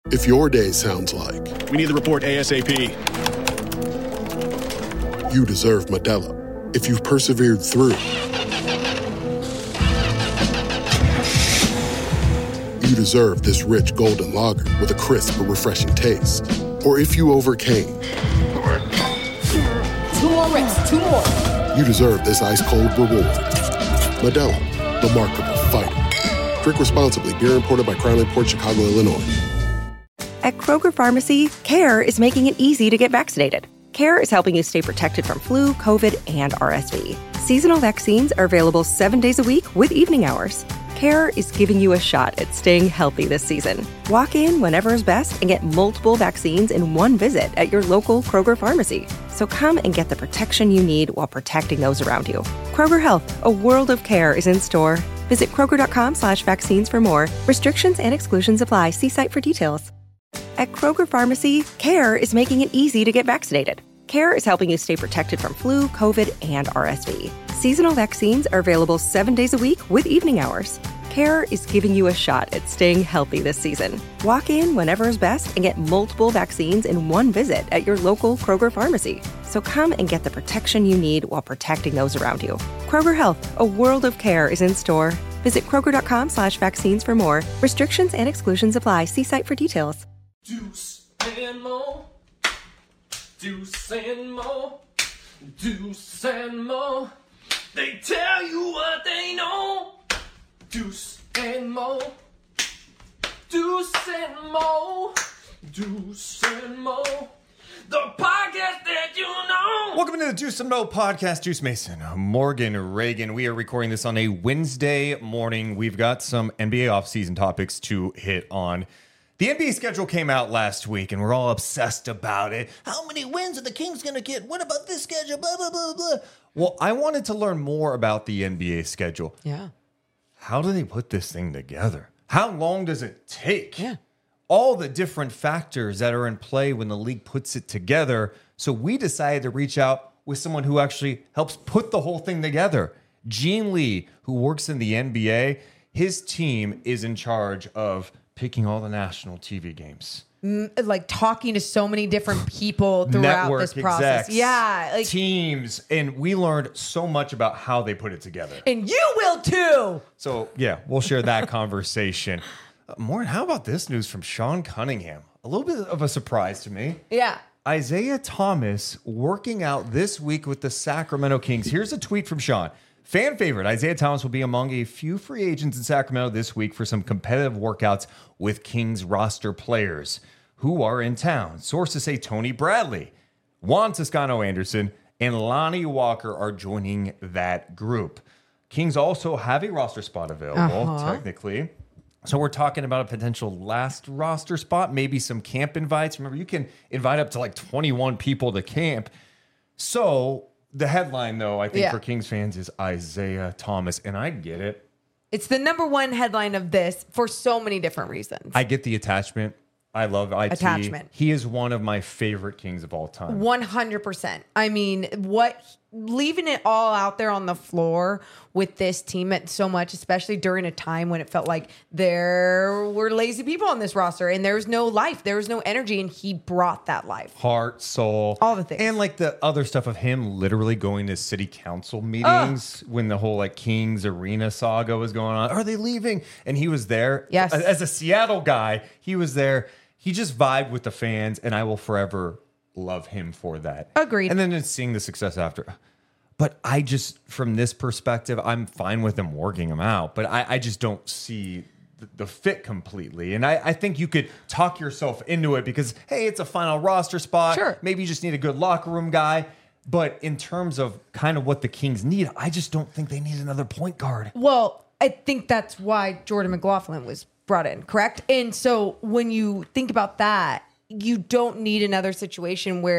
If your day sounds like... We need the report ASAP. You deserve Modelo. If you've persevered through... You deserve this rich golden lager with a crisp but refreshing taste. Or if you overcame... 2 more reps, 2 more. You deserve this ice-cold reward. Modelo, the mark of a fighter. Drink responsibly. Beer imported by Crown Port Chicago, Illinois. At Kroger Pharmacy, CARE is making it easy to get vaccinated. CARE is helping you stay protected from flu, COVID, and RSV. Seasonal vaccines are available 7 days a week with evening hours. CARE is giving you a shot at staying healthy this season. Walk in whenever is best and get multiple vaccines in one visit at your local Kroger Pharmacy. So come and get the protection you need while protecting those around you. Kroger Health, a world of care is in store. Visit Kroger.com/vaccines for more. Restrictions and exclusions apply. See site for details. At Kroger Pharmacy, CARE is making it easy to get vaccinated. CARE is helping you stay protected from flu, COVID, and RSV. Seasonal vaccines are available 7 days a week with evening hours. CARE is giving you a shot at staying healthy this season. Walk in whenever is best and get multiple vaccines in one visit at your local Kroger Pharmacy. So come and get the protection you need while protecting those around you. Kroger Health, a world of care is in store. Visit Kroger.com/vaccines for more. Restrictions and exclusions apply. See site for details. Deuce and more. Deuce and more. Deuce and more. They tell you what they know. Deuce and more. Deuce and more. Deuce and more. The podcast that you know. Welcome to the Deuce and Mo podcast. Deuce Mason, Morgan Reagan. We are recording this on a Wednesday morning. We've got some NBA offseason topics to hit on. The NBA schedule came out last week, and we're all obsessed about it. How many wins are the Kings going to get? What about this schedule? Blah, blah, blah, blah. Well, I wanted to learn more about the NBA schedule. Yeah. How do they put this thing together? How long does it take? Yeah. All the different factors that are in play when the league puts it together. So we decided to reach out with someone who actually helps put the whole thing together. Gene Lee, who works in the NBA, his team is in charge of picking all the national TV games. Like talking to so many different people throughout Network this process. execs, Yeah. Like, teams. And we learned so much about how they put it together. and you will too. So, yeah, we'll share that conversation. Maureen, how about this news from Sean Cunningham? A little bit of a surprise to me. Yeah. Isaiah Thomas working out this week with the Sacramento Kings. Here's a tweet from Sean. Fan favorite, Isaiah Thomas will be among a few free agents in Sacramento this week for some competitive workouts with Kings roster players who are in town. Sources say Tony Bradley, Juan Toscano-Anderson, and Lonnie Walker are joining that group. Kings also have a roster spot available, technically. So we're talking about a potential last roster spot, maybe some camp invites. Remember, you can invite up to like 21 people to camp. So the headline, though, I think for Kings fans is Isaiah Thomas, and I get it. It's the number one headline of this for so many different reasons. I get the attachment. I love IT. Attachment. He is one of my favorite Kings of all time. 100%. I mean, leaving it all out there on the floor with this team at so much, especially during a time when it felt like there were lazy people on this roster and there was no life, there was no energy, and he brought that life. Heart, soul. All the things. And like the other stuff of him literally going to city council meetings when the whole like Kings Arena saga was going on. Are they leaving? And he was there. Yes. As a Seattle guy, he was there. He just vibed with the fans, and I will forever love him for that. Agreed. And then just seeing the success after. But I just, from this perspective, I'm fine with him working him out. But I just don't see the fit completely. And I think you could talk yourself into it because, hey, it's a final roster spot. Sure. Maybe you just need a good locker room guy. But in terms of kind of what the Kings need, I just don't think they need another point guard. Well, I think that's why Jordan McLaughlin was brought in, correct? And so when you think about that, you don't need another situation where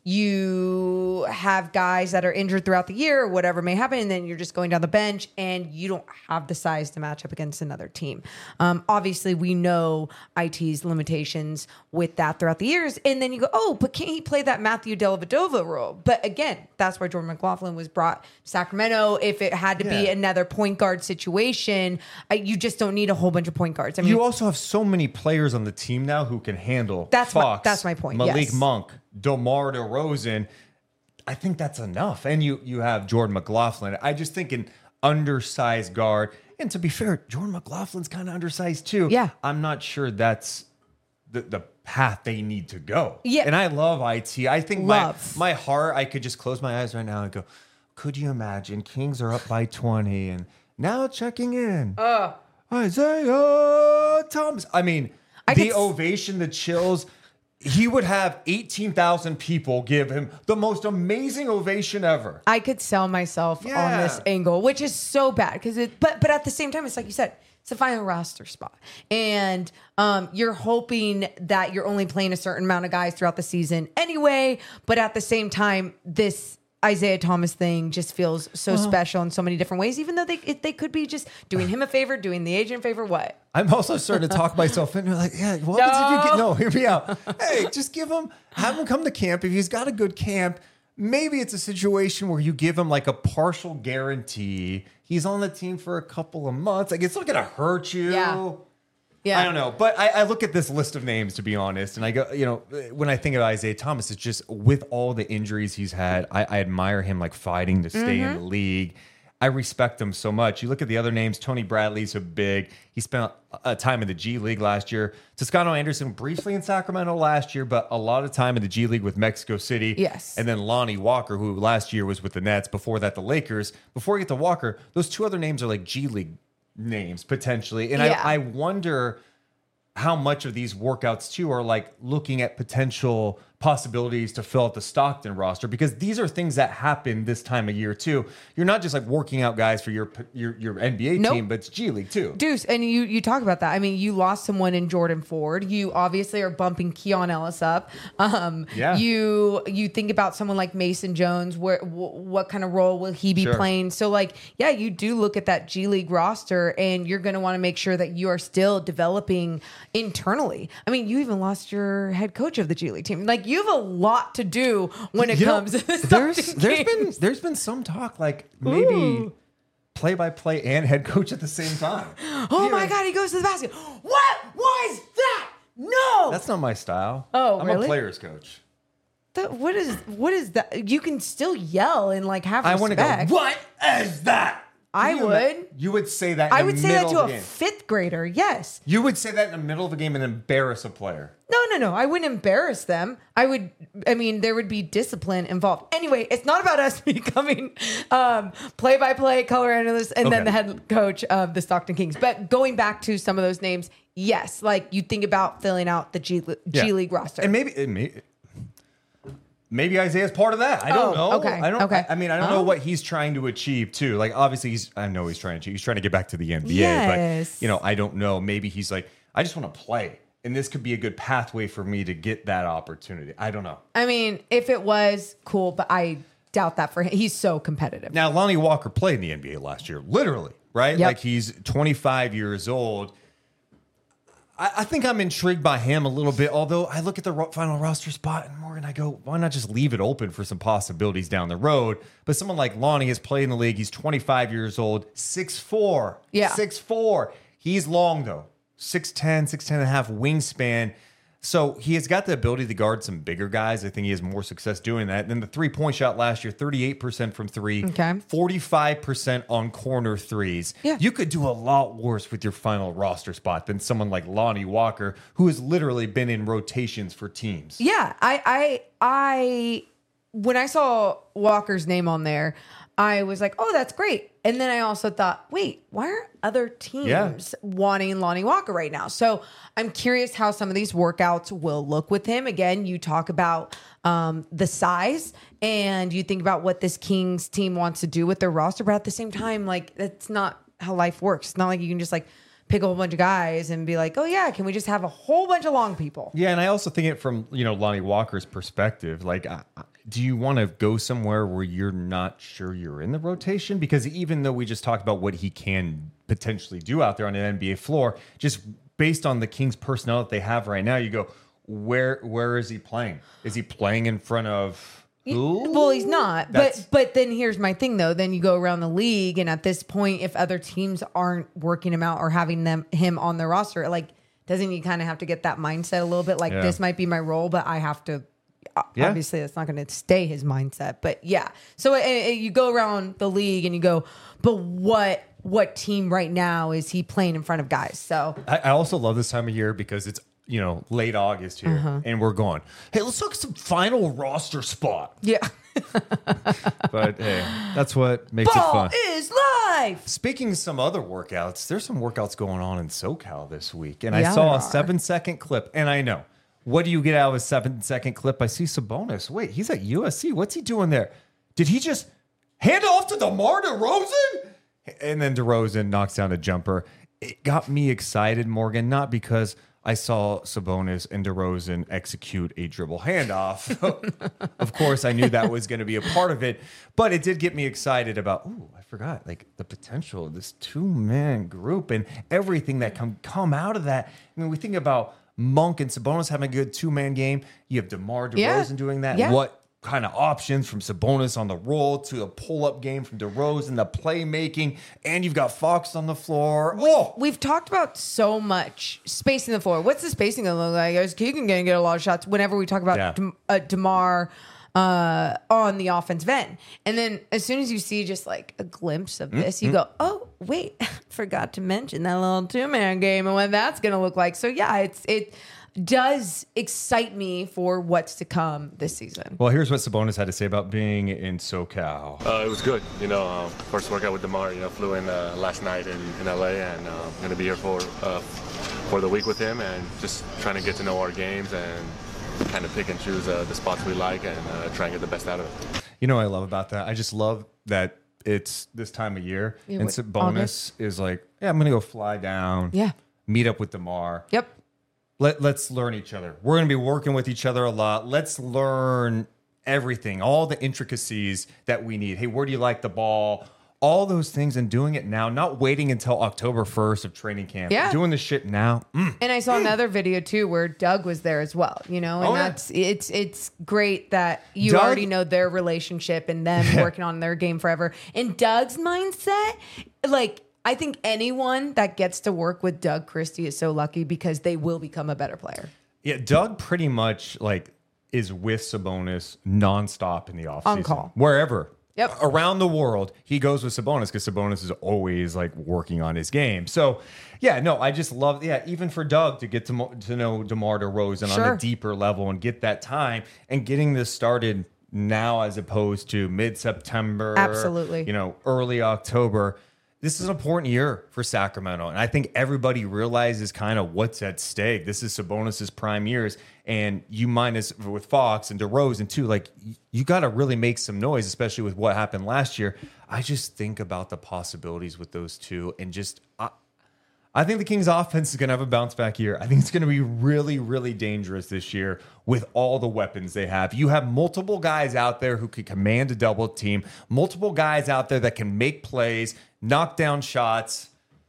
you have guys that are injured throughout the year or whatever may happen, and then you're just going down the bench and you don't have the size to match up against another team. Obviously, we know IT's limitations with that throughout the years, and then you go, oh, but can't he play that Matthew Dellavedova role? But again, that's why Jordan McLaughlin was brought to Sacramento. If it had to be another point guard situation, you just don't need a whole bunch of point guards. I mean, you also have so many players on the team now who can handle that's Fox, my point. Malik Yes. Monk, DeMar DeRozan. I think that's enough. And you have Jordan McLaughlin. I just think an undersized guard. And to be fair, Jordan McLaughlin's kind of undersized too. Yeah. I'm not sure that's the path they need to go. Yeah. And I love IT. I think Love. my heart, I could just close my eyes right now and go, could you imagine? Kings are up by 20 and now checking in. Isaiah Thomas. I mean, the ovation, the chills. He would have 18,000 people give him the most amazing ovation ever. I could sell myself on this angle, which is so bad because but at the same time, it's like you said, it's a final roster spot. And you're hoping that you're only playing a certain amount of guys throughout the season anyway. But at the same time, this Isaiah Thomas thing just feels so special in so many different ways, even though they could be just doing him a favor, doing the agent a favor, what? I'm also starting to talk myself into like, yeah, what happens if you get, no, hear me out. Hey, just have him come to camp. If he's got a good camp, maybe it's a situation where you give him like a partial guarantee. He's on the team for a couple of months. Like, it's not going to hurt you. Yeah. I don't know. But I look at this list of names, to be honest, and I go, when I think of Isaiah Thomas, it's just with all the injuries he's had, I admire him like fighting to stay in the league. I respect him so much. You look at the other names, Tony Bradley's a big. He spent a time in the G League last year. Toscano Anderson briefly in Sacramento last year, but a lot of time in the G League with Mexico City. Yes. And then Lonnie Walker, who last year was with the Nets. Before that, the Lakers. Before we get to Walker, those two other names are like G League names potentially. And I wonder how much of these workouts too are like looking at potential possibilities to fill out the Stockton roster, because these are things that happen this time of year too. You're not just like working out guys for your NBA team, but it's G League too. Deuce, and you talk about that. I mean, you lost someone in Jordan Ford. You obviously are bumping Keon Ellis up. You think about someone like Mason Jones. What kind of role will he be playing? So like, you do look at that G League roster, and you're going to want to make sure that you are still developing internally. I mean, you even lost your head coach of the G League team. Like, you have a lot to do when it comes to the there's been some talk like maybe play-by-play and head coach at the same time. Oh my God, he goes to the basket. What was that? No, that's not my style. Oh, I'm really? a player's coach. What is that? You can still yell and like have respect. I want to go, what is that? You would say that in I would say that to a game. fifth grader, yes. You would say that in the middle of a game and embarrass a player. No. I wouldn't embarrass them. There would be discipline involved. Anyway, it's not about us becoming play-by-play color analyst and then the head coach of the Stockton Kings. But going back to some of those names, yes, like you think about filling out the G League roster. And maybe Isaiah's part of that. I don't know. Okay. I don't know what he's trying to achieve too. Like obviously I know he's trying to get back to the NBA, yes. But I don't know. Maybe he's like, I just want to play. And this could be a good pathway for me to get that opportunity. I don't know. I mean, if it was, cool, but I doubt that for him. He's so competitive. Now, Lonnie Walker played in the NBA last year, literally, right? Yep. Like he's 25 years old. I think I'm intrigued by him a little bit, although I look at the final roster spot and Morgan, I go, why not just leave it open for some possibilities down the road? But someone like Lonnie has played in the league. He's 25 years old, 6'4". Yeah. 6'4". He's long, though. 6'10", 6'10 and a half wingspan. So he has got the ability to guard some bigger guys. I think he has more success doing that. And then the three-point shot last year, 38% from three, 45% on corner threes. Yeah. You could do a lot worse with your final roster spot than someone like Lonnie Walker, who has literally been in rotations for teams. Yeah, I when I saw Walker's name on there, I was like, oh, that's great. And then I also thought, wait, why aren't other teams wanting Lonnie Walker right now? So I'm curious how some of these workouts will look with him. Again, you talk about the size and you think about what this Kings team wants to do with their roster. But at the same time, like, that's not how life works. It's not like you can just like pick a whole bunch of guys and be like, oh yeah, can we just have a whole bunch of long people? Yeah, and I also think it from Lonnie Walker's perspective. Like do you want to go somewhere where you're not sure you're in the rotation? Because even though we just talked about what he can potentially do out there on an NBA floor, just based on the Kings personnel that they have right now, you go, where is he playing? Is he playing in front of who? Well, he's not. But then here's my thing, though. Then you go around the league, and at this point, if other teams aren't working him out or having him on their roster, like, doesn't you kind of have to get that mindset a little bit? Like, this might be my role, but I have to. Obviously, that's not going to stay his mindset. But yeah. So you go around the league and you go, but what team right now is he playing in front of guys? So I also love this time of year because it's, late August here and we're going, hey, let's look at some final roster spot. Yeah. But hey, that's what makes it Ball fun. is life. Speaking of some other workouts, there's some workouts going on in SoCal this week. And I saw a 7-second clip. And I know, what do you get out of a 7-second clip? I see Sabonis. Wait, he's at USC. What's he doing there? Did he just hand off to DeMar DeRozan? And then DeRozan knocks down a jumper. It got me excited, Morgan, not because I saw Sabonis and DeRozan execute a dribble handoff. Of course, I knew that was going to be a part of it, but it did get me excited about, I forgot, like the potential of this 2-man group and everything that can come out of that. I mean, we think about Monk and Sabonis having a good 2-man game. You have DeMar DeRozan doing that. Yeah. What kind of options from Sabonis on the roll to a pull-up game from DeRozan, the playmaking, and you've got Fox on the floor. We've talked about so much spacing the floor. What's the spacing going to look like? Is Keegan going to get a lot of shots whenever we talk about DeMar on the offensive end? And then as soon as you see just like a glimpse of this, you go, oh, wait, forgot to mention that little 2-man game and what that's going to look like. So, yeah, it does excite me for what's to come this season. Well, here's what Sabonis had to say about being in SoCal. It was good. First workout with DeMar, flew in last night in LA, and I'm going to be here for the week with him and just trying to get to know our games and kind of pick and choose the spots we like and try and get the best out of it. You know what I love about that? I just love that it's this time of year and Sabonis is like, I'm going to go fly down, meet up with DeMar. Yep. Let's learn each other. We're going to be working with each other a lot. Let's learn everything, all the intricacies that we need. Hey, where do you like the ball? All those things, and doing it now, not waiting until October 1st of training camp. Yeah. Doing the shit now. And I saw another video too where Doug was there as well, and it's great that you already know their relationship and them working on their game forever. And Doug's mindset, like, I think anyone that gets to work with Doug Christie is so lucky because they will become a better player. Yeah, Doug pretty much is with Sabonis nonstop in the offseason. On call. Wherever. Yep. Around the world, he goes with Sabonis because Sabonis is always working on his game. So, I just love, even for Doug to get to know DeMar DeRozan on a deeper level and get that time and getting this started now as opposed to mid-September. Absolutely. Early October. This is an important year for Sacramento, and I think everybody realizes kind of what's at stake. This is Sabonis' prime years, and you minus with Fox and DeRozan too. You got to really make some noise, especially with what happened last year. I just think about the possibilities with those two, and I think the Kings' offense is going to have a bounce back year. I think it's going to be really, really dangerous this year with all the weapons they have. You have multiple guys out there who can command a double team, multiple guys out there that can make plays, knock down shots.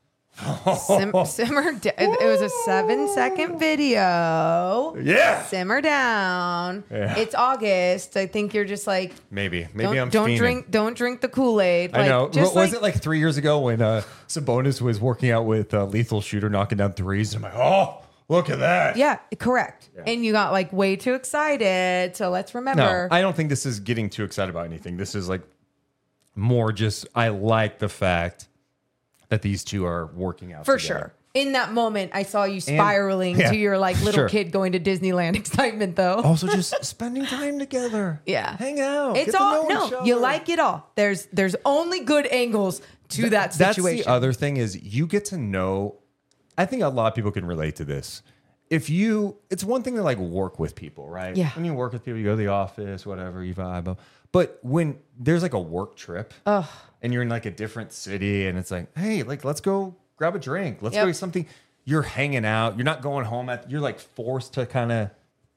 Simmer down. It was a 7-second video. Yeah. Simmer down. Yeah. It's August. I think you're just like maybe I'm don't fiending. don't drink the Kool-Aid. I know. Was it 3 years ago when Sabonis was working out with Lethal Shooter knocking down threes? And I'm like, oh, look at that. Yeah, correct. Yeah. And you got way too excited. So let's remember. No, I don't think this is getting too excited about anything. This is more just I like the fact that these two are working out for together. sure. In that moment, I saw you spiraling to your little kid going to Disneyland excitement, though. Also, just spending time together. Yeah, hang out. It's all you like it all. There's only good angles to that situation. That's the other thing is you get to know. I think a lot of people can relate to this. It's one thing to work with people, right? Yeah. When you work with people, you go to the office, whatever, you vibe. But when there's a work trip and you're in a different city and it's hey, let's go grab a drink. Let's go do something. You're hanging out. You're not going home you're forced to kind of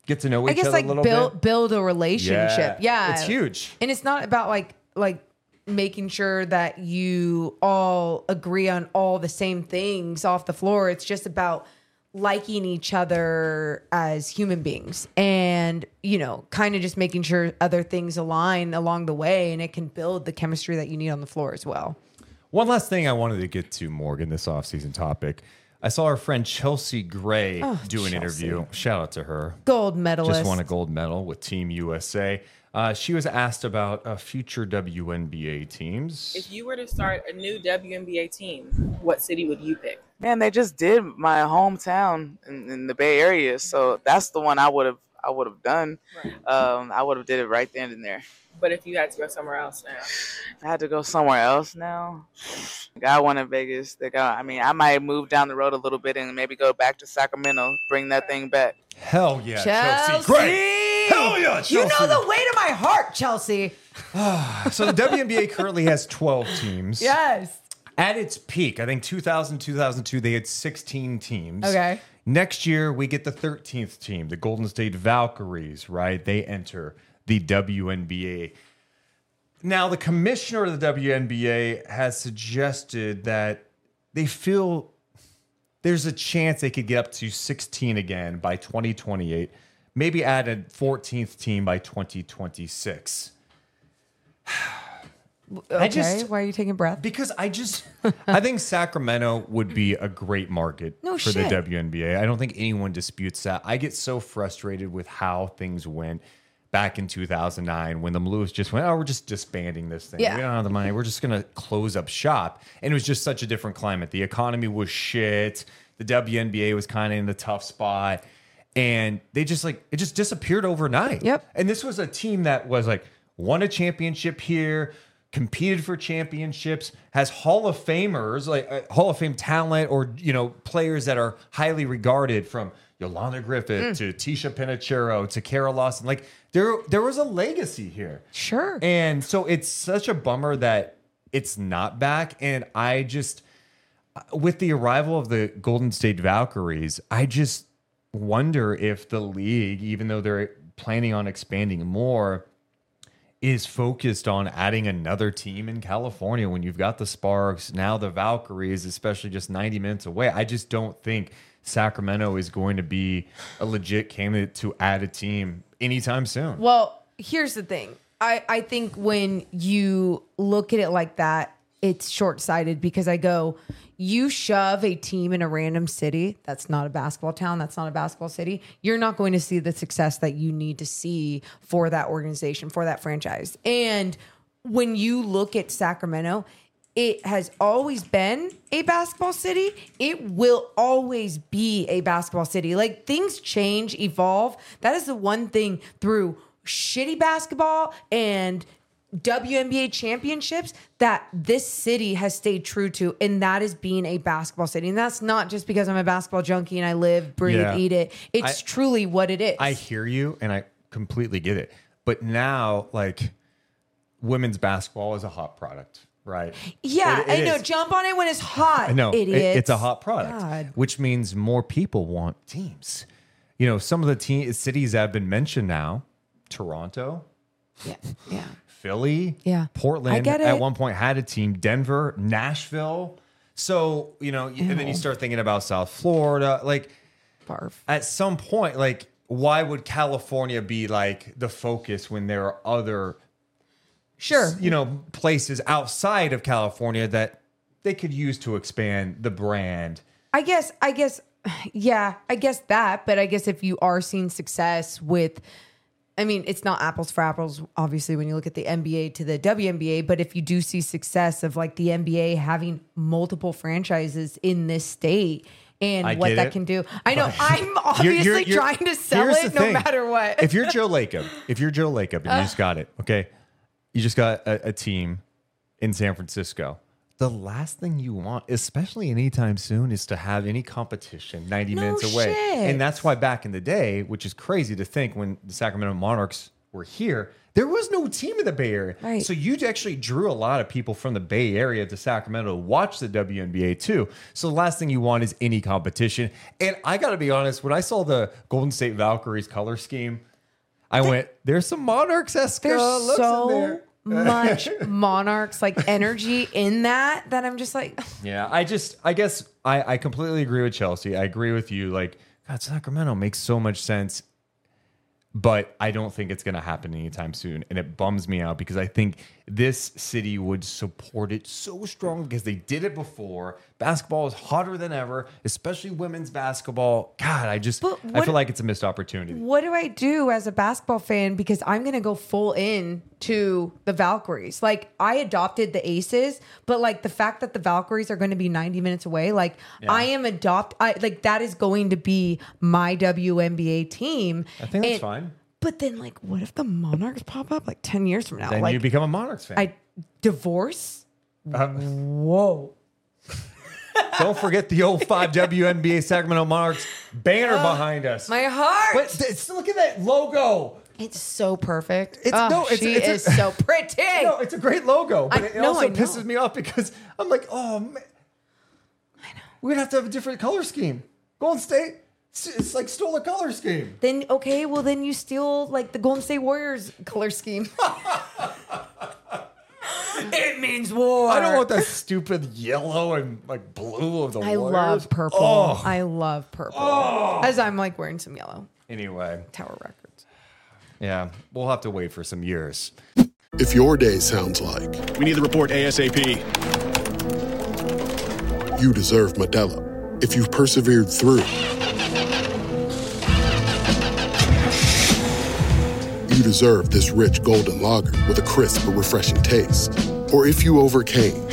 get to know I each guess other like a little bit. build a relationship. Yeah. It's huge. And it's not about like making sure that you all agree on all the same things off the floor. It's just about liking each other as human beings and, kind of just making sure other things align along the way, and it can build the chemistry that you need on the floor as well. One last thing I wanted to get to, Morgan, this offseason topic. I saw our friend Chelsea Gray do an interview. Shout out to her. Gold medalist. Just won a gold medal with Team USA. She was asked about future WNBA teams. If you were to start a new WNBA team, what city would you pick? Man, they just did my hometown in the Bay Area, so that's the one I would have done. Right. I would have did it right then and there. But if you had to go somewhere else now? I had to go somewhere else now. Got one in Vegas. I might move down the road a little bit and maybe go back to Sacramento, bring that thing back. Hell yeah, Chelsea. Gray. Hell yeah, Chelsea. You know the weight of my heart, Chelsea. So the WNBA currently has 12 teams. Yes. At its peak, I think 2000, 2002, they had 16 teams. Okay. Next year, we get the 13th team, the Golden State Valkyries, right? They enter the WNBA. Now, the commissioner of the WNBA has suggested that they feel there's a chance they could get up to 16 again by 2028, maybe add a 14th team by 2026. Okay, why are you taking a breath? Because I think Sacramento would be a great market for the WNBA. I don't think anyone disputes that. I get so frustrated with how things went back in 2009 when the Blues just went, we're just disbanding this thing. Yeah. We don't have the money. We're just going to close up shop. And it was just such a different climate. The economy was shit. The WNBA was kind of in the tough spot. And they just it just disappeared overnight. Yep. And this was a team that was won a championship here, competed for championships, has Hall of Famers, Hall of Fame talent, or players that are highly regarded, from Yolanda Griffith to Tisha Pinachero to Kara Lawson. There was a legacy here. Sure. And so it's such a bummer that it's not back. And I just, with the arrival of the Golden State Valkyries, I just wonder if the league, even though they're planning on expanding more, is focused on adding another team in California when you've got the Sparks, now the Valkyries, especially just 90 minutes away. I just don't think Sacramento is going to be a legit candidate to add a team anytime soon. Well, here's the thing. I think when you look at it like that, it's short-sighted, because you shove a team in a random city that's not a basketball town, that's not a basketball city, you're not going to see the success that you need to see for that organization, for that franchise. And when you look at Sacramento, it has always been a basketball city. It will always be a basketball city. Things change, evolve. That is the one thing through shitty basketball and WNBA championships that this city has stayed true to, and that is being a basketball city. And that's not just because I'm a basketball junkie and I live, breathe, eat it. It's truly what it is. I hear you, and I completely get it. But now, women's basketball is a hot product, right? Yeah, It I know. is. Jump on it when it's hot. I know. It's a hot product, God. which means more people want teams. Some of the cities that have been mentioned now, Toronto, Yeah. Philly, Yeah. Portland I get it. at one point had a team, Denver, Nashville. So, and then you start thinking about South Florida. Barf. At some point, why would California be the focus when there are other Sure. places outside of California that they could use to expand the brand? I guess, that. But I guess if you are seeing success with, it's not apples for apples, obviously, when you look at the NBA to the WNBA. But if you do see success of the NBA having multiple franchises in this state and what that can do. I know I'm obviously trying to sell it no matter what. If you're Joe Lacob, and you just got it, okay? You just got a team in San Francisco. The last thing you want, especially anytime soon, is to have any competition 90 minutes away. Shit. And that's why back in the day, which is crazy to think, when the Sacramento Monarchs were here, there was no team in the Bay Area. Right. So you actually drew a lot of people from the Bay Area to Sacramento to watch the WNBA too. So the last thing you want is any competition. And I got to be honest, when I saw the Golden State Valkyries color scheme, I went, there's some Monarchs-esque There's looks in so there. much Monarchs like energy in that I'm just like, Yeah, I guess I completely agree with Chelsea. I agree with you. Like, God, Sacramento makes so much sense. But I don't think it's going to happen anytime soon. And it bums me out because I think this city would support it so strong because they did it before. Basketball is hotter than ever, especially women's basketball. God, I feel like it's a missed opportunity. what do I do as a basketball fan? Because I'm going to go full in to the Valkyries. Like, I adopted the Aces, but like the fact that the Valkyries are going to be 90 minutes away, like that is going to be my WNBA team. I think that's fine. But then, like, what if the Monarchs pop up like 10 years from now? Then like, you become a Monarchs fan. Divorce? Whoa. Don't forget the 05 WNBA Sacramento Monarchs banner behind us. My heart. But look at that logo. It's so perfect. She is so pretty. No, it's a great logo, but it also I know. pisses me off because I'm like, oh man, I know we'd have to have a different color scheme. Golden State, it's like stole a color scheme. Then then you steal like the Golden State Warriors color scheme. It means war. I don't want that stupid yellow and like blue of the Warriors. I love purple. Oh. I love purple. As I'm like wearing some yellow. Anyway, Tower Records. yeah, we'll have to wait for some years. If your day sounds like We need the report ASAP. you deserve Modelo. If you've persevered through, you deserve this rich golden lager with a crisp but refreshing taste. Or if you overcame, 2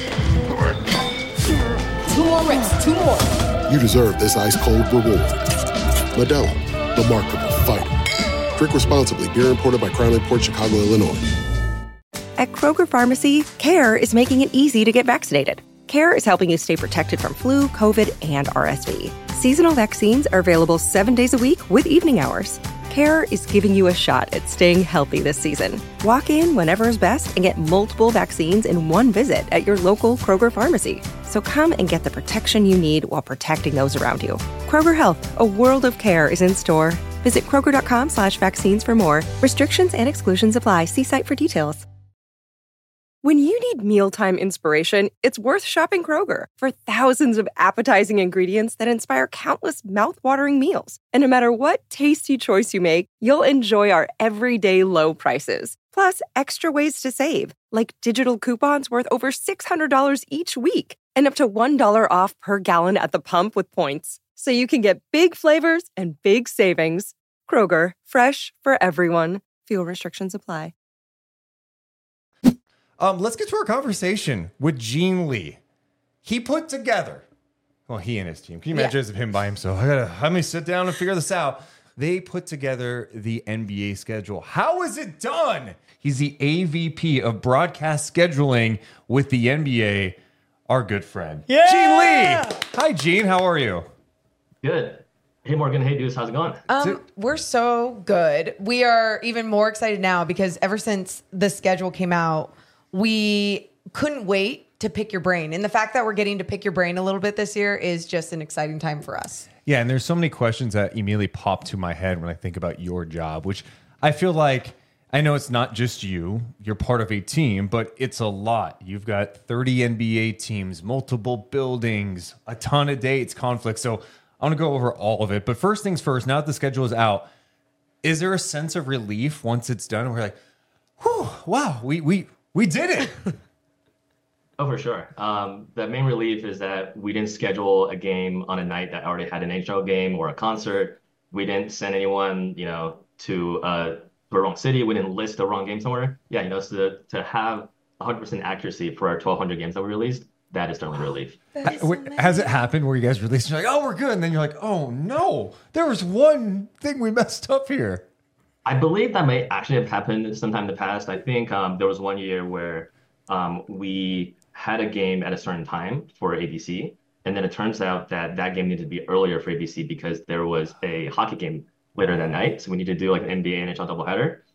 more reps, 2 more. you deserve this ice cold reward. Modelo, the mark of a fighter. Drink responsibly. Beer imported by Crown Port Chicago, Illinois. At Kroger Pharmacy, CARE is making it easy to get vaccinated. CARE is helping you stay protected from flu, COVID, and RSV. Seasonal vaccines are available 7 days a week with evening hours. CARE is giving you a shot at staying healthy this season. Walk in whenever is best and get multiple vaccines in one visit at your local Kroger pharmacy. So come and get the protection you need while protecting those around you. Kroger Health, a world of care is in store. Visit Kroger.com/vaccines for more. Restrictions and exclusions apply. See site for details. When you need mealtime inspiration, it's worth shopping Kroger for thousands of appetizing ingredients that inspire countless mouth-watering meals. And no matter what tasty choice you make, you'll enjoy our everyday low prices. Plus, extra ways to save, like digital coupons worth over $600 each week and up to $1 off per gallon at the pump with points. So you can get big flavors and big savings. Kroger, fresh for everyone. Fuel restrictions apply. Let's get to our conversation with Gene Lee. He put together, he and his team. Can you imagine him by himself? Let me sit down and figure this out. They put together the NBA schedule. How is it done? He's the AVP of broadcast scheduling with the NBA, our good friend, Gene Lee. Hi, Gene. How are you? Good. Hey, Morgan. Hey, dudes. How's it going? We're so good. We are even more excited now because ever since the schedule came out, we couldn't wait to pick your brain. And the fact that we're getting to pick your brain a little bit this year is just an exciting time for us. Yeah, and there's so many questions that immediately pop to my head when I think about your job, which I feel like, I know it's not just you, you're part of a team, but it's a lot. You've got 30 NBA teams, multiple buildings, a ton of dates, conflicts. So I want to go over all of it. But first things first, now that the schedule is out, is there a sense of relief once it's done? We're like, whew, wow, we did it. Oh, for sure. The main relief is that we didn't schedule a game on a night that already had an NHL game or a concert. We didn't send anyone, to the wrong city. We didn't list the wrong game somewhere. Yeah, so to have 100% accuracy for our 1,200 games that we released, that is certainly a relief. Has it happened where you guys released, you're like, oh, we're good. And then you're like, oh, no, there was one thing we messed up here. I believe that may actually have happened sometime in the past. I think there was one year where we had a game at a certain time for ABC, and then it turns out that game needed to be earlier for ABC because there was a hockey game later that night. So we need to do like an NBA NHL doubleheader.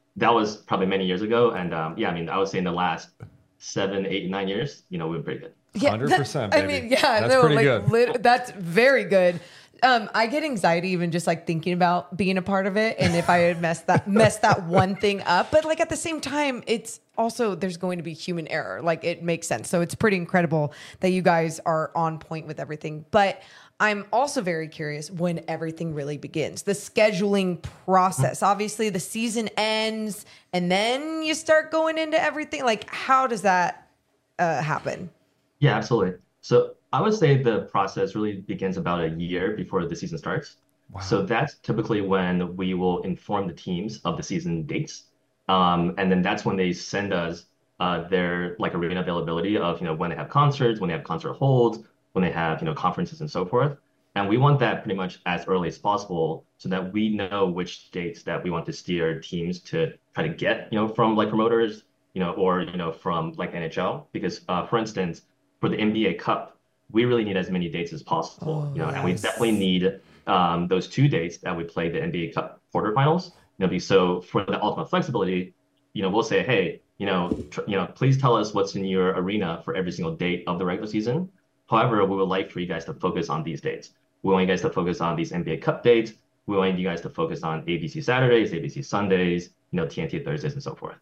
that was probably many years ago. And yeah, I mean, I would say in the last 7, 8, 9 years, we've been pretty good. Yeah, 100%, I baby. mean, yeah, That's no, pretty like good. that's very good. I get anxiety even just like thinking about being a part of it, and if I had messed that one thing up. But like at the same time, it's also there's going to be human error. Like it makes sense. So it's pretty incredible that you guys are on point with everything. But I'm also very curious when everything really begins. The scheduling process. Obviously, the season ends, and then you start going into everything. Like, how does that happen? Yeah, absolutely. So I would say the process really begins about a year before the season starts. Wow. So that's typically when we will inform the teams of the season dates. And then that's when they send us their like arena availability of, when they have concerts, when they have concert holds, when they have, conferences and so forth. And we want that pretty much as early as possible so that we know which dates that we want to steer teams to try to get, from like promoters, or, from like NHL. Because for instance, for the NBA Cup, we really need as many dates as possible, and we definitely need those 2 dates that we play the NBA Cup quarterfinals. So for the ultimate flexibility, we'll say, hey, please tell us what's in your arena for every single date of the regular season. However, we would like for you guys to focus on these dates. We want you guys to focus on these NBA Cup dates. We want you guys to focus on ABC Saturdays, ABC Sundays, TNT Thursdays, and so forth.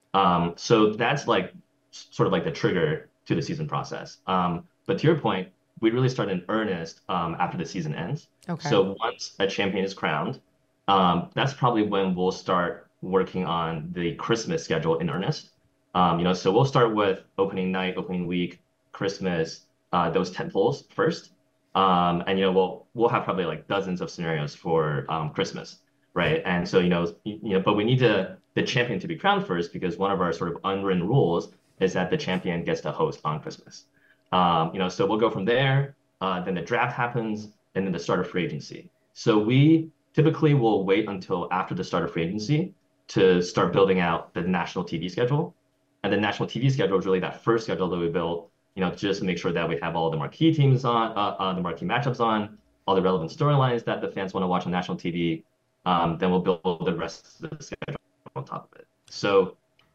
So that's like sort of like the trigger to the season process. But to your point, we really start in earnest after the season ends. Okay. So once a champion is crowned, that's probably when we'll start working on the Christmas schedule in earnest. So we'll start with opening night, opening week, Christmas, those tentpoles first. And we'll have probably like dozens of scenarios for Christmas, right? And so but we need the champion to be crowned first because one of our sort of unwritten rules is that the champion gets to host on Christmas. So we'll go from there. Then the draft happens, and then the start of free agency. So we typically will wait until after the start of free agency to start building out the national TV schedule. And the national TV schedule is really that first schedule that we built, just to make sure that we have all the marquee teams on, the marquee matchups on, all the relevant storylines that the fans want to watch on national TV. Then we'll build the rest of the schedule on top of it. So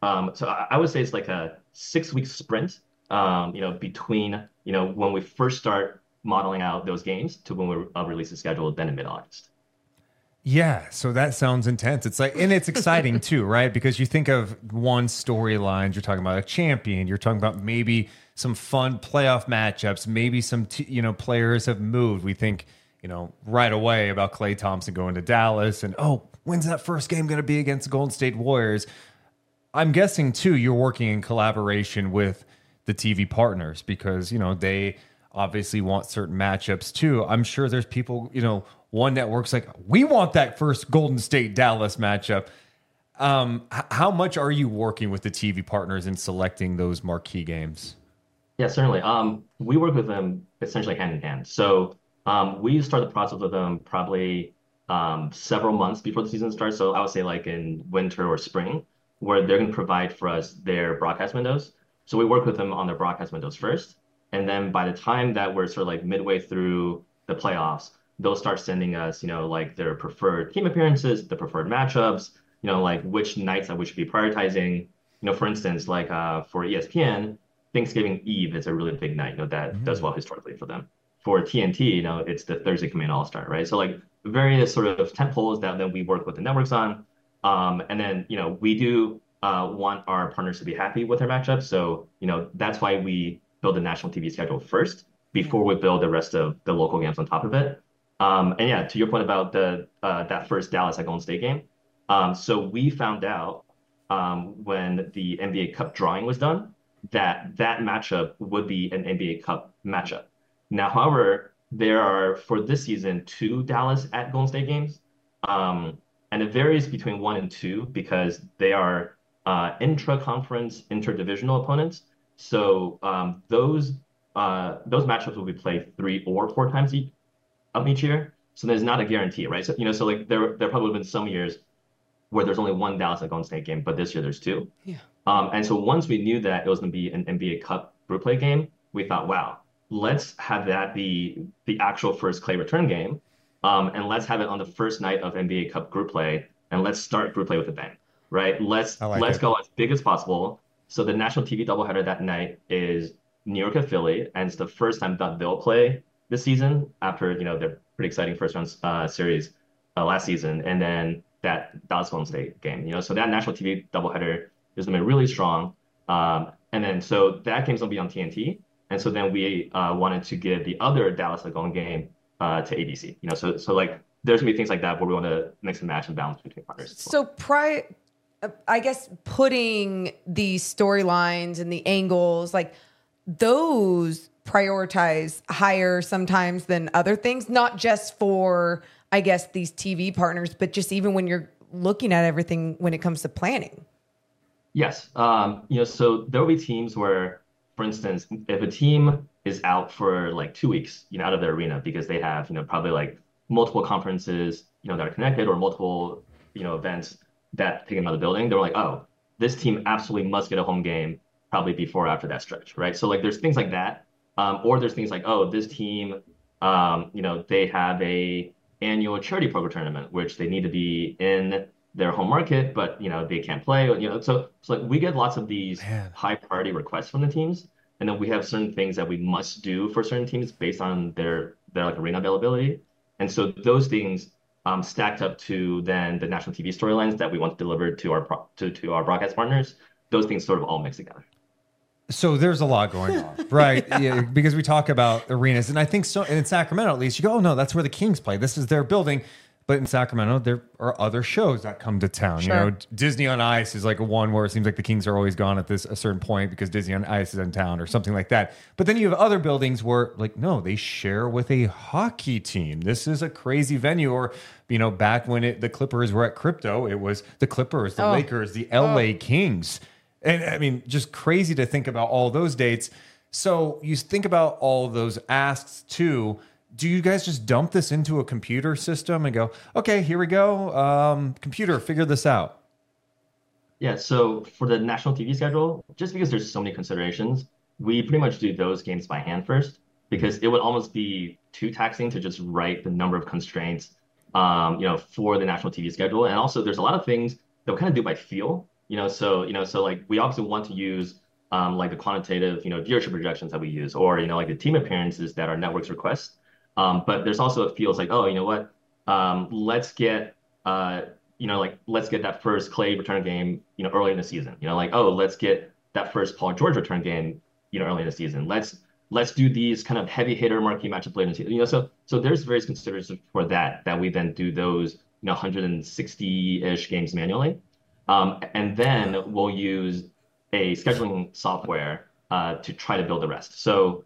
I would say it's like a 6-week sprint, between, when we first start modeling out those games to when we release the schedule, then in mid-August. Yeah, so that sounds intense. It's like, and it's exciting too, right? Because you think of one storyline, you're talking about a champion, you're talking about maybe some fun playoff matchups, maybe some, players have moved. We think, right away about Klay Thompson going to Dallas and, when's that first game going to be against the Golden State Warriors? I'm guessing too, you're working in collaboration with the TV partners because, they obviously want certain matchups too. I'm sure there's people, one network's like, we want that first Golden State Dallas matchup. How much are you working with the TV partners in selecting those marquee games? Yeah, certainly. We work with them essentially hand in hand. So we start the process with them probably several months before the season starts. So I would say like in winter or spring, where they're going to provide for us their broadcast windows. So we work with them on their broadcast windows first. And then by the time that we're sort of like midway through the playoffs, they'll start sending us, like their preferred team appearances, the preferred matchups, like which nights that we should be prioritizing. For instance, like for ESPN, Thanksgiving Eve is a really big night, that does well historically for them. For TNT, it's the Thursday Command All-Star, right? So like various sort of tentpoles that then we work with the networks on. And then, we do want our partners to be happy with their matchups. So, that's why we build the national TV schedule first before we build the rest of the local games on top of it. And yeah, to your point about that first Dallas at Golden State game. So we found out when the NBA Cup drawing was done that matchup would be an NBA Cup matchup. Now, however, there are for this season 2 Dallas at Golden State games. And it varies between 1 and 2 because they are intra-conference, interdivisional opponents. So those matchups will be played 3 or 4 times each year. So there's not a guarantee, right? So so like there probably have been some years where there's only 1 Dallas at Golden State game, but this year there's 2. Yeah. And so once we knew that it was going to be an NBA Cup group play game, we thought, wow, let's have that be the actual first Klay return game. And let's have it on the first night of NBA Cup group play, and let's start group play with a bang, right? Let's I like let's it. go as big as possible. So the national TV doubleheader that night is New York at Philly, and it's the first time that they'll play this season after their pretty exciting first round series last season, and then that Dallas Golden State game. So that national TV doubleheader is going to be really strong. And then so that game's going to be on TNT, and so then we wanted to give the other Dallas Golden game to ABC. So like there's gonna be things like that where we want to mix and match and balance between partners. So I guess putting these storylines and the angles, like those prioritize higher sometimes than other things, not just for, I guess, these TV partners, but just even when you're looking at everything when it comes to planning. Yes. So there will be teams where, for instance, if a team is out for like 2 weeks, out of their arena because they have, probably like multiple conferences, that are connected or multiple, events that take another building, they're like, oh, this team absolutely must get a home game probably before or after that stretch, right? So like there's things like that. Or there's things like, oh, this team, they have a annual charity poker tournament, which they need to be in their home market, but they can't play. So like we get lots of these high priority requests from the teams, and then we have certain things that we must do for certain teams based on their like arena availability. And so those things stacked up to then the national TV storylines that we want to deliver to our broadcast partners. Those things sort of all mix together. So there's a lot going on, right? Yeah, because we talk about arenas, and I think so. And in Sacramento, at least, you go, oh no, that's where the Kings play. This is their building. But in Sacramento, there are other shows that come to town. Sure. Disney on Ice is like one where it seems like the Kings are always gone at a certain point because Disney on Ice is in town or something like that. But then you have other buildings where, like, no, they share with a hockey team. This is a crazy venue. Or, back when the Clippers were at Crypto, it was the Clippers, the Lakers, the LA Kings. And I mean, just crazy to think about all those dates. So you think about all those asks too. Do you guys just dump this into a computer system and go, okay, here we go. Computer, figure this out? Yeah, so for the national TV schedule, just because there's so many considerations, we pretty much do those games by hand first, because it would almost be too taxing to just write the number of constraints, for the national TV schedule. And also there's a lot of things that we kind of do by feel. So like we obviously want to use like the quantitative, viewership projections that we use, or, like the team appearances that our networks request. But there's also, it feels like, oh, you know what? Let's get, let's get that first Clay return game, early in the season. Like, oh, let's get that first Paul George return game, early in the season. Let's do these kind of heavy hitter marquee matchup late in the season. So there's various considerations for that we then do those, 160-ish games manually. And then we'll use a scheduling software to try to build the rest. So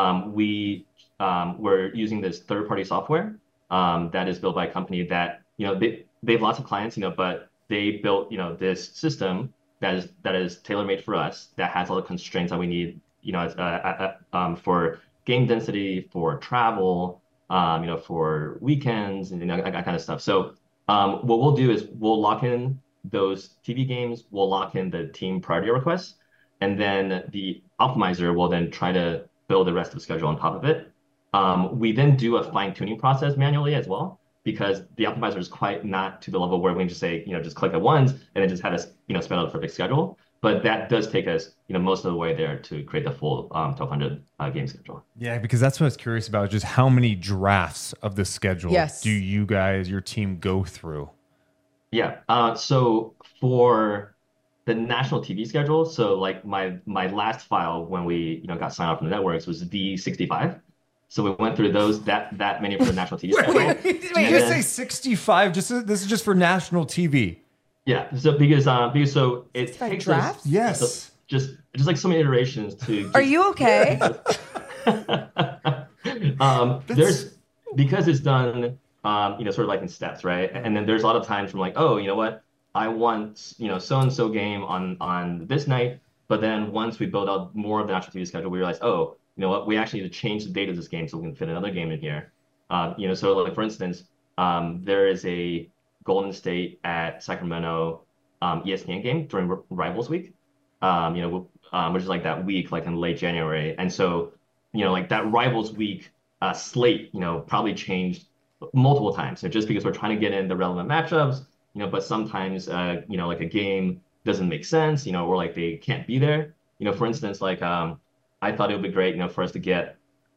we're using this third-party software that is built by a company that they have lots of clients, but they built this system that is tailor-made for us, that has all the constraints that we need for game density, for travel, for weekends, and that kind of stuff. So what we'll do is we'll lock in those TV games, we'll lock in the team priority requests, and then the optimizer will then try to build the rest of the schedule on top of it. We then do a fine-tuning process manually as well, because the optimizer is quite not to the level where we can just say, just click it once and then just have us, spit out a perfect schedule. But that does take us, most of the way there to create the full 1,200 game schedule. Yeah, because that's what I was curious about, just how many drafts of the schedule do you guys, your team, go through? Yeah. So for the national TV schedule, so like my last file when we got signed off from the networks was D65. So we went through that many for the national TV schedule. Wait, did you just say 65? This is just for national TV. Yeah. So because so it takes drafts? us Yes. just like so many iterations to. Are you okay? There's because it's done sort of like in steps, right? And then there's a lot of times from like, oh, you know what? I want, so and so game on this night. But then once we build out more of the national TV schedule, we realize, oh, you know what? We actually need to change the date of this game so we can fit another game in here. So like for instance, there is a Golden State at Sacramento ESPN game during Rivals Week, which is like that week, like in late January. And so, like that Rivals Week slate, probably changed multiple times. So just because we're trying to get in the relevant matchups, but sometimes, like a game doesn't make sense, or like they can't be there. For instance, like I thought it would be great, for us to get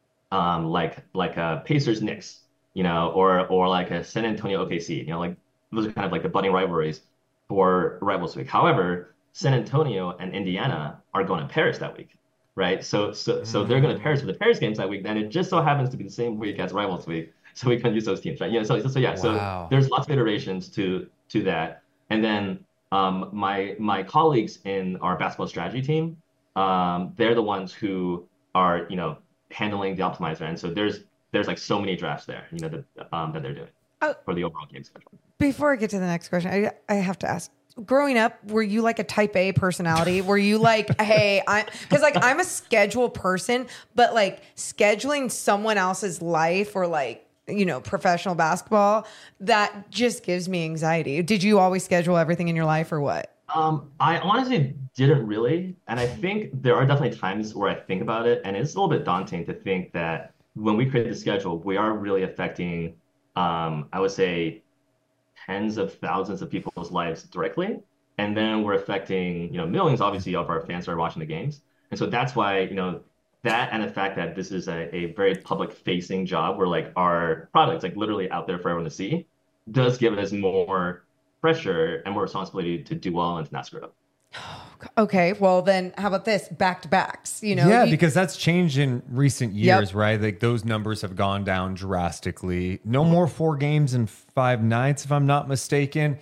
like a Pacers Knicks, or like a San Antonio OKC, like those are kind of like the budding rivalries for Rivals Week. However, San Antonio and Indiana are going to Paris that week, right? So they're going to Paris for the Paris games that week. Then it just so happens to be the same week as Rivals Week, so we can use those teams, right? So there's lots of iterations to that. And then my colleagues in our basketball strategy team, they're the ones who are handling the optimizer, and so there's like so many drafts there, that they're doing for the overall game schedule. Before I get to the next question, I have to ask. Growing up, were you like a type A personality? Were you like, hey, because like I'm a schedule person, but like scheduling someone else's life or like, professional basketball, that just gives me anxiety. Did you always schedule everything in your life or what? I honestly didn't really. And I think there are definitely times where I think about it, and it's a little bit daunting to think that when we create the schedule, we are really affecting, I would say, tens of thousands of people's lives directly. And then we're affecting, millions, obviously, of our fans that are watching the games. And so that's why, that and the fact that this is a very public facing job where like our products like literally out there for everyone to see does give us more pressure and more responsibility to do well and to not screw up. Okay, well then how about this? Back-to-backs, because that's changed in recent years, right? Like those numbers have gone down drastically. No more 4 games in 5 nights, if I'm not mistaken.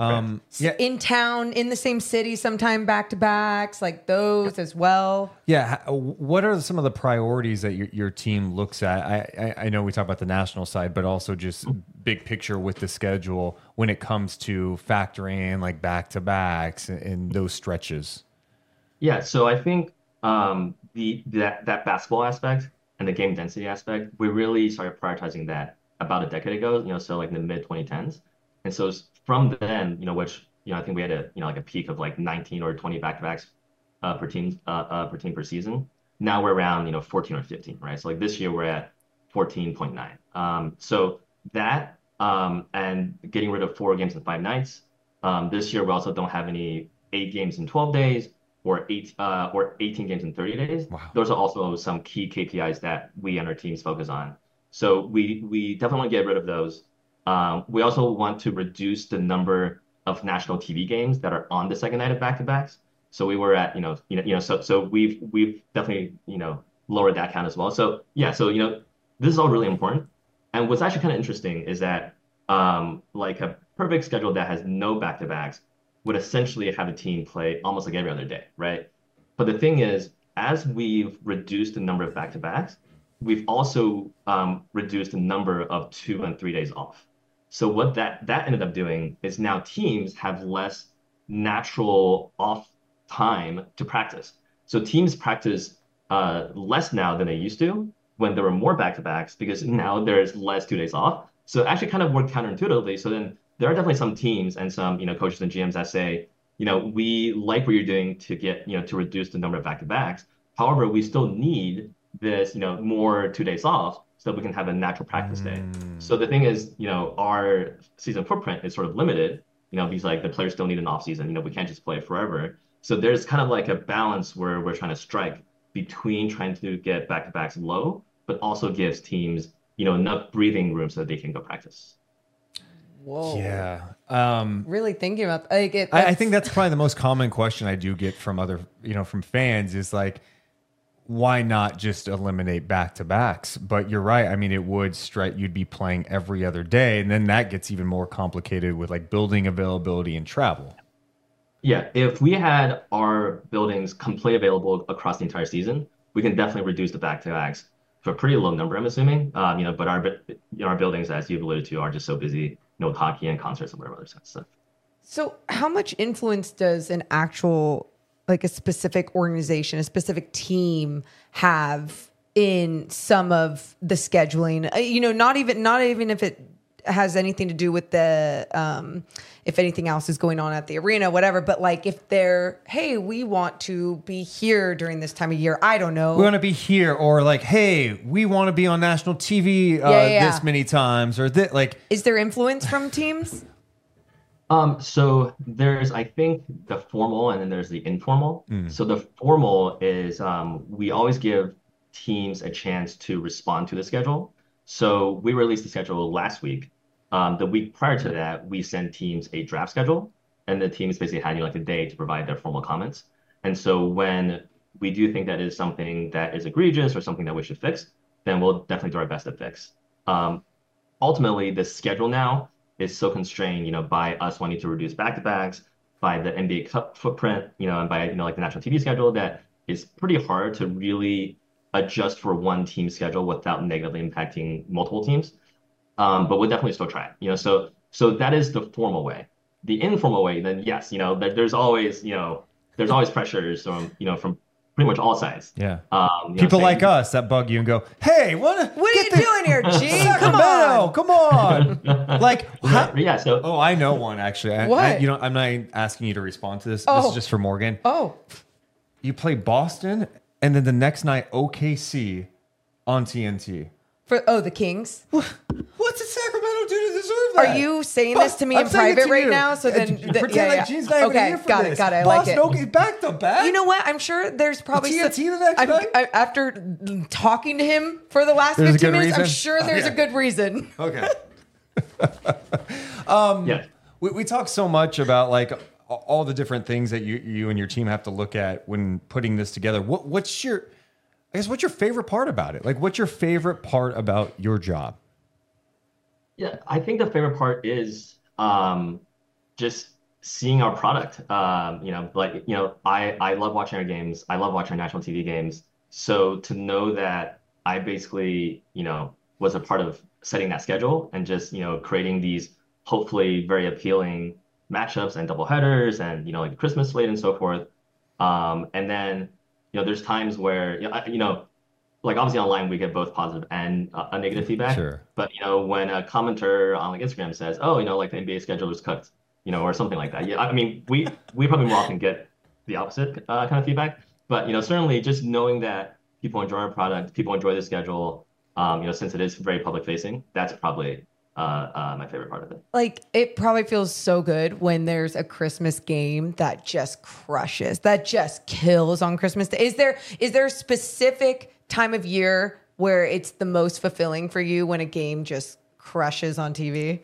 In town, in the same city, sometime back-to-backs, like those as well. Yeah. What are some of the priorities that your team looks at? I know we talk about the national side, but also just big picture with the schedule when it comes to factoring in like back-to-backs and those stretches. Yeah. So I think that basketball aspect and the game density aspect, we really started prioritizing that about a decade ago, so like in the mid 2010s. And so from then, which, I think we had like a peak of like 19 or 20 back-to-backs per team per season. Now we're around, 14 or 15, right? So like this year we're at 14.9. So that and getting rid of 4 games in 5 nights. This year we also don't have any 8 games in 12 days or 18 games in 30 days. Wow. Those are also some key KPIs that we and our teams focus on. So we definitely want to get rid of those. We also want to reduce the number of national TV games that are on the second night of back-to-backs. So we were at, so we've definitely, lowered that count as well. So yeah, so, this is all really important. And what's actually kind of interesting is that like a perfect schedule that has no back-to-backs would essentially have a team play almost like every other day, right? But the thing is, as we've reduced the number of back-to-backs, we've also reduced the number of 2 and 3 days off. So what that ended up doing is now teams have less natural off time to practice. So teams practice less now than they used to when there were more back-to-backs because now there's less 2 days off. So it actually kind of worked counterintuitively. So then there are definitely some teams and some coaches and GMs that say, we like what you're doing to get to reduce the number of back-to-backs. However, we still need this more 2 days off so that we can have a natural practice day. So the thing is, our season footprint is sort of limited, because like the players still need an off season, we can't just play forever. So there's kind of like a balance where we're trying to strike between trying to get back-to-backs low, but also gives teams, enough breathing room so that they can go practice. Whoa. Yeah. Really thinking about like I think that's probably the most common question I do get from other, from fans is like, why not just eliminate back-to-backs? But you're right. I mean, it would strike, you'd be playing every other day. And then that gets even more complicated with like building availability and travel. Yeah. If we had our buildings completely available across the entire season, we can definitely reduce the back-to-backs to a pretty low number, I'm assuming. But our buildings, as you've alluded to, are just so busy, with hockey and concerts and whatever other stuff. So how much influence does an actual like a specific organization, a specific team have in some of the scheduling, not even if it has anything to do with the, if anything else is going on at the arena, whatever, but like if they're, hey, we want to be here during this time of year. I don't know. We want to be here, or like, hey, we want to be on national TV this many times, or like, is there influence from teams? So there's, I think, the formal and then there's the informal. So the formal is we always give teams a chance to respond to the schedule. So we released the schedule last week. The week prior to that, we sent teams a draft schedule, and the teams basically had like a day to provide their formal comments. And so when we do think that is something that is egregious or something that we should fix, then we'll definitely do our best to fix. Ultimately, the schedule now is so constrained, by us wanting to reduce back-to-backs, by the NBA Cup footprint, and by, like the national TV schedule, that is pretty hard to really adjust for one team schedule without negatively impacting multiple teams. But we'll definitely still try it, so that is the formal way. The informal way, then yes, there's always pressures from pretty much all sides. Yeah. People like us that bug you and go, hey, what are you doing here, Gene? Come come on. Like, yeah. So, I know one actually. What? I'm not asking you to respond to this. This is just for Morgan. Oh. You play Boston and then the next night OKC on TNT. The Kings? What's a Sacramento do to deserve that? Are you saying this to me in private right now? So then, pretend like Gene's not even here for got this. it. I Boston, like it. Okay, back to back. You know what? I'm sure there's probably TNT the next night? after talking to him for the last There's a 15 good minutes. reason? I'm sure there's a good reason. Okay. Yeah. We talk so much about like all the different things that you and your team have to look at when putting this together. What's your favorite part about it? Like, what's your favorite part about your job? Yeah, I think the favorite part is just seeing our product. I love watching our games. I love watching our national TV games. So to know that I basically, was a part of setting that schedule and just, creating these hopefully very appealing matchups and doubleheaders and, like the Christmas slate and so forth. And then, there's times where, like obviously online we get both positive and a negative feedback. Sure. But when a commenter on like Instagram says, "Oh, like the NBA schedule was cooked," or something like that. Yeah, I mean we probably more often get the opposite kind of feedback. But certainly just knowing that people enjoy our product, people enjoy the schedule, since it is very public facing, that's probably my favorite part of it. Like, it probably feels so good when there's a Christmas game that just crushes, that just kills on Christmas Day. Is there a specific time of year where it's the most fulfilling for you when a game just crushes on TV?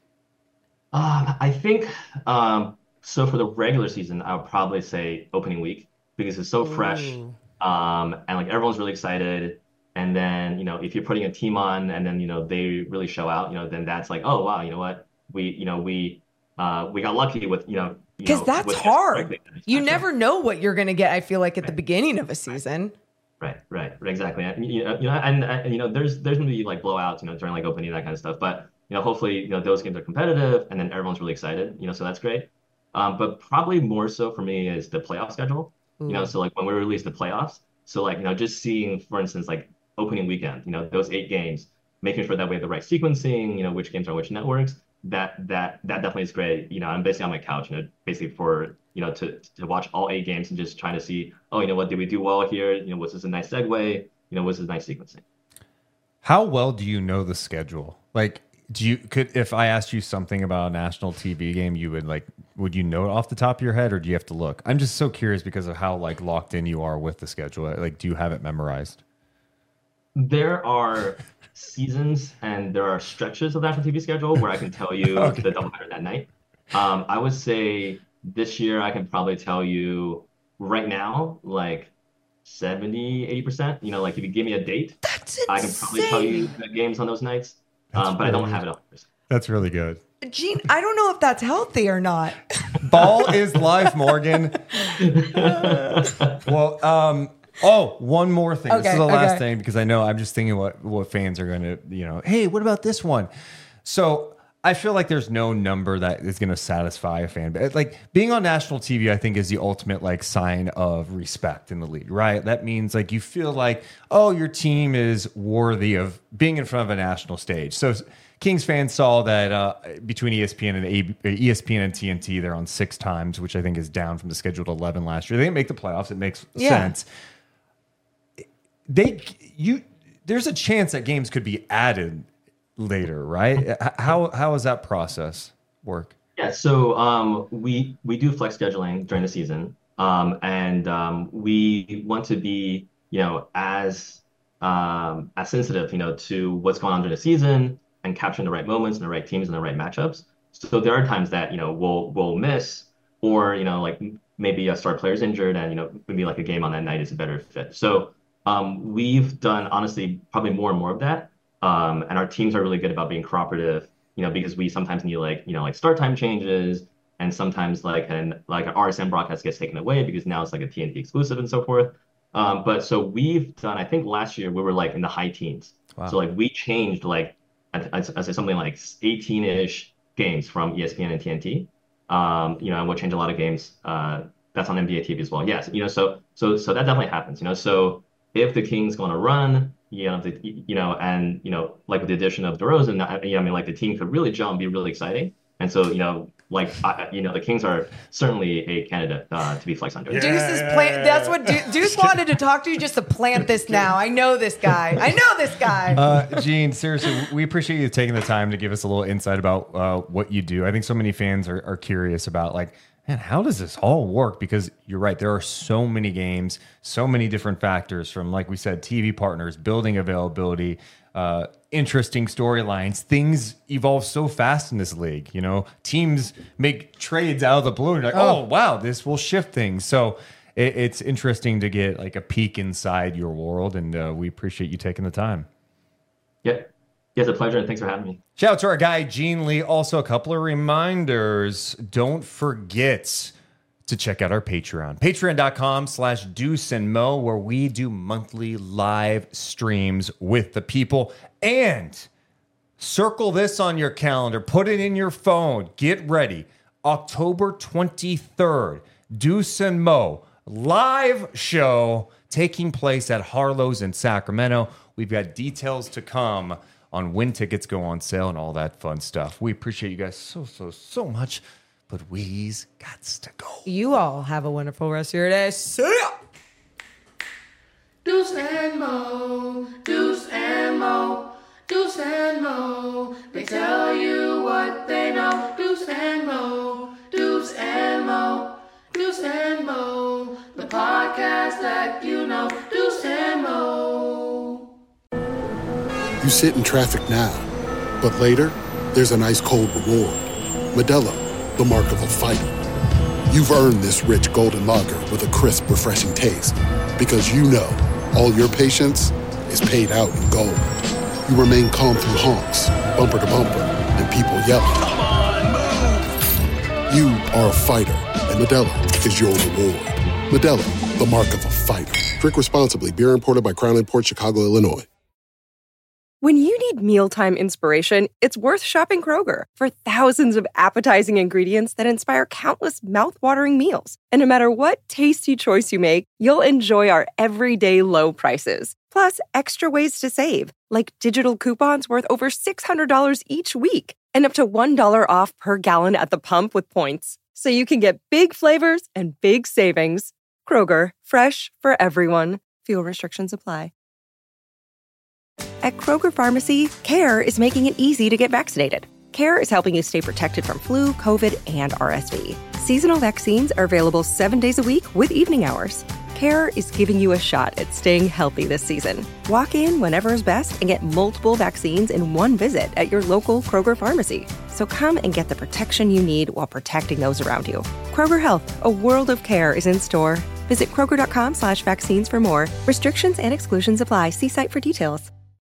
I think so for the regular season, I would probably say opening week because it's so fresh, and like everyone's really excited. And then, if you're putting a team on and then, they really show out, then that's like, oh, wow, you know what? We got lucky with, because that's hard. You never know what you're going to get, I feel like, at the beginning of a season. Right. Exactly. And there's going to be like blowouts, during like opening, that kind of stuff. But, hopefully, those games are competitive and then everyone's really excited, so that's great. But probably more so for me is the playoff schedule, so like when we release the playoffs. So like, just seeing, for instance, like opening weekend, those 8 games, making sure that we have the right sequencing, which games are on which networks, that definitely is great. I'm basically on my couch, basically for, to watch all 8 games and just trying to see, oh, what did we do well here? Was this a nice segue? Was this nice sequencing? How well do you know the schedule? Like, if I asked you something about a national TV game, would you know it off the top of your head, or do you have to look? I'm just so curious because of how like locked in you are with the schedule. Like, do you have it memorized? There are seasons and there are stretches of national TV schedule where I can tell you the doubleheader that night. I would say this year I can probably tell you right now, like 70-80%. Like if you give me a date, I can probably tell you the games on those nights. But I don't have it 100%. That's really good. Gene, I don't know if that's healthy or not. Ball is life, Morgan. Well, one more thing. This is the last thing because I know I'm just thinking what fans are going to, hey, what about this one? So I feel like there's no number that is going to satisfy a fan. But like being on national TV, I think is the ultimate like sign of respect in the league, right? That means like you feel like, oh, your team is worthy of being in front of a national stage. So Kings fans saw that between ESPN and TNT, they're on 6 times, which I think is down from the scheduled 11 last year. They didn't make the playoffs. It makes sense. There's a chance that games could be added later, right? How does that process work? Yeah, so we do flex scheduling during the season, and we want to be, as sensitive, to what's going on during the season and capturing the right moments and the right teams and the right matchups. So there are times that, we'll miss, or, like maybe a star player's injured and, maybe like a game on that night is a better fit. So we've done, honestly, probably more and more of that. And our teams are really good about being cooperative, because we sometimes need like start time changes, and sometimes like an RSN broadcast gets taken away because now it's like a TNT exclusive and so forth. But so we've done, I think last year we were like in the high teens. Wow. So like we changed like I'd say something like 18-ish games from ESPN and TNT. And we'll change a lot of games. That's on NBA TV as well. Yes, so that definitely happens. So if the Kings going to run, like with the addition of DeRozan, like the team could really gel and be really exciting. And so, the Kings are certainly a candidate to be flexed under. Deuce is that's what Deuce wanted to talk to you, just to plant this now. I know this guy. Gene, seriously, we appreciate you taking the time to give us a little insight about what you do. I think so many fans are curious about, like, man, how does this all work? Because you're right, there are so many games, so many different factors from, like we said, TV partners, building availability, interesting storylines. Things evolve so fast in this league. Teams make trades out of the blue and you're like, oh wow, this will shift things. So it's interesting to get like a peek inside your world, and we appreciate you taking the time. Yeah, it's a pleasure, and thanks for having me. Shout out to our guy Gene Lee. Also, a couple of reminders: don't forget to check out our Patreon. Patreon.com/DeuceandMo, where we do monthly live streams with the people. And circle this on your calendar. Put it in your phone. Get ready. October 23rd, Deuce and Mo live show taking place at Harlow's in Sacramento. We've got details to come on when tickets go on sale and all that fun stuff. We appreciate you guys so much. But we's got to go. You all have a wonderful rest of your day. See ya! Deuce and Mo, Deuce and Mo, Deuce and Mo. They tell you what they know. Deuce and Mo, Deuce and Mo, Deuce and Mo. The podcast that you know. Deuce and Mo. You sit in traffic now, but later, there's an ice cold reward. Modelo, the mark of a fighter. You've earned this rich golden lager with a crisp, refreshing taste. Because you know, all your patience is paid out in gold. You remain calm through honks, bumper to bumper, and people yelling. Come on, move! You are a fighter, and Modelo is your reward. Modelo, the mark of a fighter. Drink responsibly. Beer imported by Crown Imports, Chicago, Illinois. When you need mealtime inspiration, it's worth shopping Kroger for thousands of appetizing ingredients that inspire countless mouthwatering meals. And no matter what tasty choice you make, you'll enjoy our everyday low prices. Plus, extra ways to save, like digital coupons worth over $600 each week and up to $1 off per gallon at the pump with points. So you can get big flavors and big savings. Kroger, fresh for everyone. Fuel restrictions apply. At Kroger Pharmacy, CARE is making it easy to get vaccinated. CARE is helping you stay protected from flu, COVID, and RSV. Seasonal vaccines are available 7 days a week with evening hours. CARE is giving you a shot at staying healthy this season. Walk in whenever is best and get multiple vaccines in one visit at your local Kroger Pharmacy. So come and get the protection you need while protecting those around you. Kroger Health, a world of care, is in store. Visit Kroger.com/vaccines for more. Restrictions and exclusions apply. See site for details.